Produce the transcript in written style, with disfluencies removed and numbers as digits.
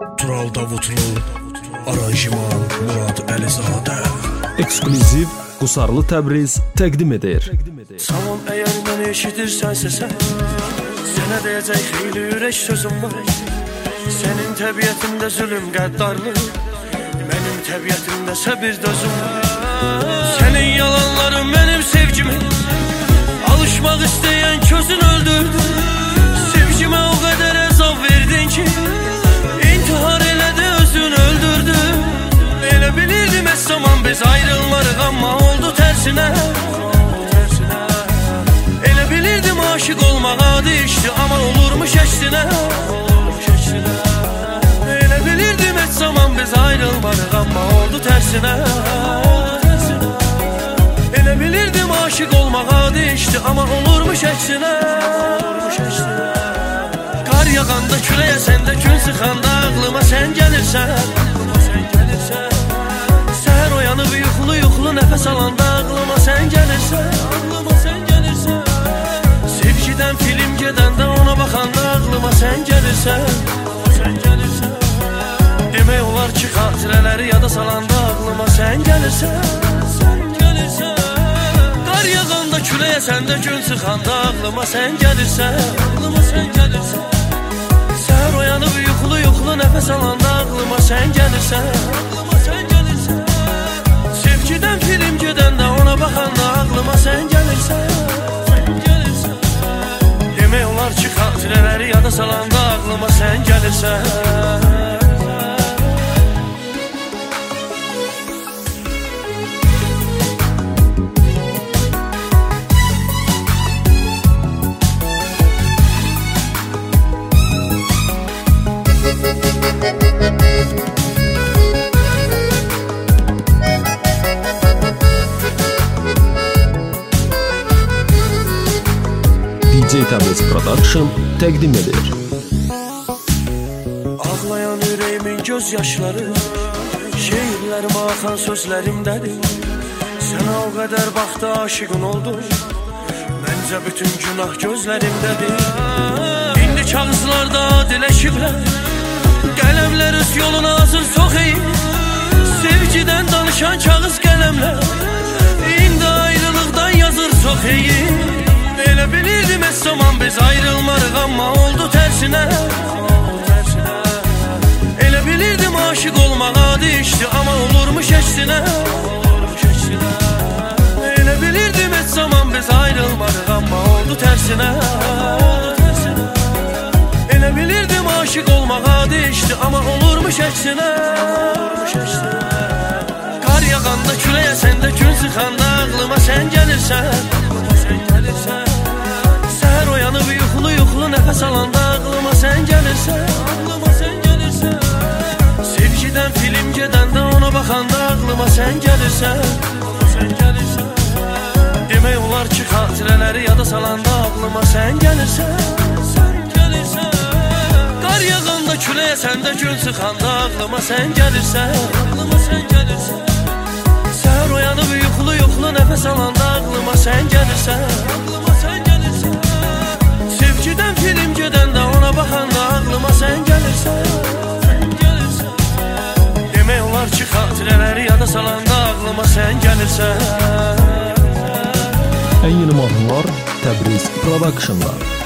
Tural Davutlu, aranjiman Murad Əlizadə. Ekskluziv Qusarlı Təbriz təqdim edir. Salam, əgər məni eşidirsənsə sən, sənə deyəcək xeyli ürək sözüm var. Sənin təbiətində zülüm qəddarlıq, mənim təbiətimdə səbir dözüm var. Sənin yalanların mənim sevgimi alışmaq istəyən közün öldürdü. Sevgimə o qədər əzab verdin ki, intihar elədi, özün öldürdü. Elə bilirdim heç zaman biz ayrılmarıq, amma oldu tərsinə. Elə bilirdim aşıq olmaq adi işdi, amma olurmuş əksinə. Elə bilirdim heç zaman biz ayrılmarıq, amma oldu tərsinə. Elə bilirdim aşıq olmaq adi işdi, amma olurmuş əksinə. Qar yağanda, külək əsəndə, gün sıxanda ağlıma sən gəlirsən. Səhər oyanıb yuxulu nəfəs alanda ağlıma sən gəlirsən. Sevgidən film gedəndə, ona baxanda ağlıma sən gəlirsən. Demək olar ki, xatirələri yada salanda ağlıma sən gəlirsən. Qar yağanda, külək əsəndə, gün sıxanda ağlıma sən gəlirsən. Səhər oyanıb yuxulu nəfəs alanda ağlıma sən gəlirsən. Sevgidən film gedəndə, ona baxanda ağlıma sən gəlirsən. Demək olar ki, xatirələri yada salanda ağlıma sən gəlirsən. DJ Təbriz Production təqdim edir. Ağlayan ürəyimin göz yaşları, şeirlərimə axan sözlərimdədir. Sənə o qədər vaxtda aşığın oldum, məncə bütün günah gözlərimdədir. İndi kağızlarda diləşiblər, qələmlər öz yoluna hazır çox iyi. Sevgidən danışan kağız qələmlər, indi ayrılıqdan yazır çox iyi. Elə bilirdim heç zaman biz ayrılmarıq, amma oldu tərsinə. Elə bilirdim aşıq olmaq adi işdi, amma olurmuş əksinə. Elə bilirdim heç zaman biz ayrılmarıq, amma oldu tərsinə. Elə bilirdim aşıq olmaq adi işdi, amma olurmuş əksinə. Qar yağanda, külək əsəndə, gün sıxanda ağlıma sən gəlirsən. Səhər oyanıb yuxulu nəfəs alanda ağlıma sən gəlirsən. Sevgidən film gedəndə, ona baxanda ağlıma sən gəlirsən. Demək olar ki, xatirələri yada salanda ağlıma sən gəlirsən. Qar yağanda, külək əsəndə, gün sıxanda ağlıma sən gəlirsən. Səhər oyanıb yuxulu nəfəs alanda ağlıma sən gəlirsən. Sevgidən film gedəndə, ona baxanda ağlıma sən gəlirsən. Demək olar ki, xatirələri yada salanda ağlıma sən gəlirsən. Ən yeni mahnılar Təbriz Production'da.